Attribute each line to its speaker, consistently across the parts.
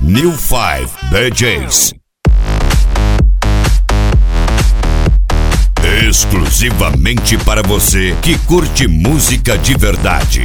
Speaker 1: New 5 DJs. Exclusivamente para você que curte música de verdade.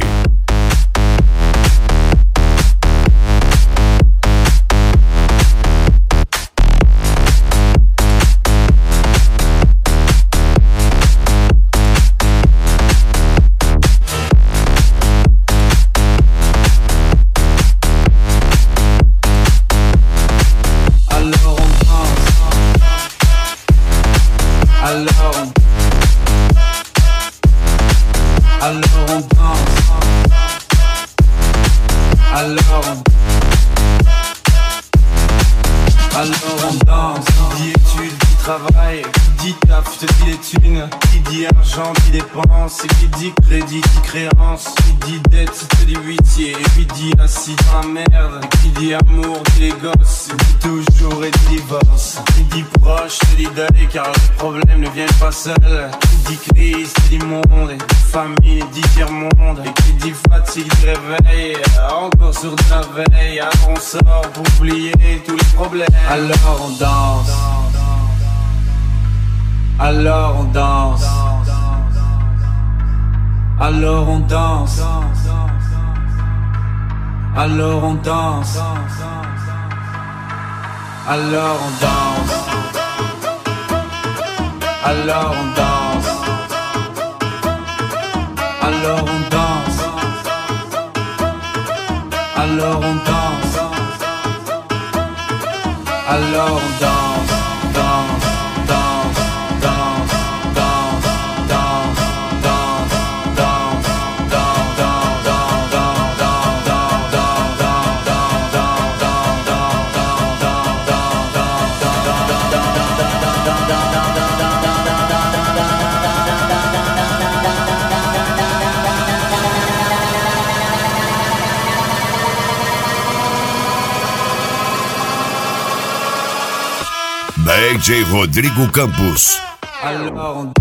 Speaker 2: Alors on danse, qui dit études, qui travaille, qui dit taf, te dit les thunes, qui dit argent, qui dépense, et qui dit crédit, qui créance, qui dit dette, te dit huitié, et qui dit assis dans la merde, et qui dit amour, dit les gosses, et dit toujours et dit divorce, qui dit proche, te dit deuil, car le problème ne vient pas seul, qui dit crise, te dit monde, et dit famille, dit tiers-monde, et qui dit fatigue, dit réveil, encore sur de la veille, alors on sort pour oublier tous les problèmes. Alors on danse, alors on danse, alors on danse, alors on danse, alors on danse, alors on danse, alors on danse, alors on danse. Alors on danse, danse, danse, danse, danse, danse, danse, danse,
Speaker 1: DJ Rodrigo Campos.
Speaker 2: Alors on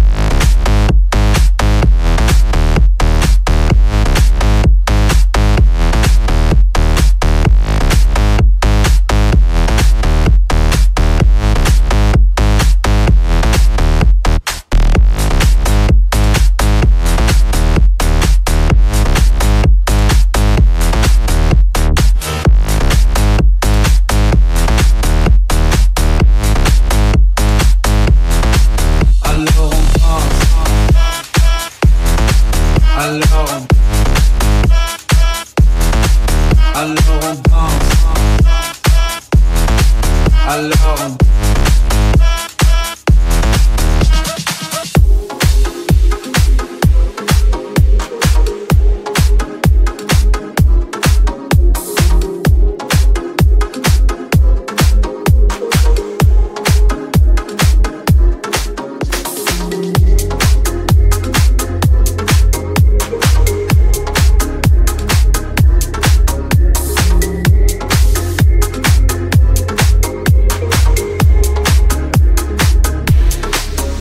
Speaker 2: alors on